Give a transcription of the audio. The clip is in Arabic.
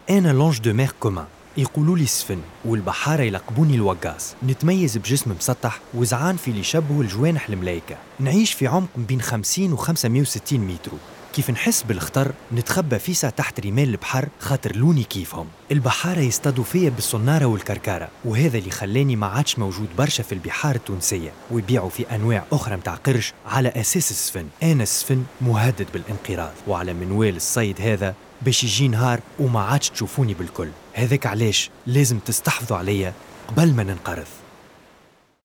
أنا لونج دو مير كومان، يقولوا لي السفن، والبحارة يلقبوني الوقاص. نتميز بجسم مسطح وزعان في اللي يشبهوا الجوانح الملايكة. نعيش في عمق بين 50 و 560 متر. كيف نحس بالخطر نتخبى فيسا تحت رمال البحر خاطر لوني كيفهم. البحارة يصطادوا فيا بالصنارة والكركارة، وهذا اللي خلاني ما عادش موجود برشا في البحار التونسية، ويبيعوا في أنواع أخرى متاع قرش على أساس السفن. أنا السفن مهدد بالانقراض، وعلى منوال الصيد هذا باش يجي نهار وما عادش تشوفوني بالكل. هذاك علاش لازم تستحفظوا عليا قبل ما ننقرض.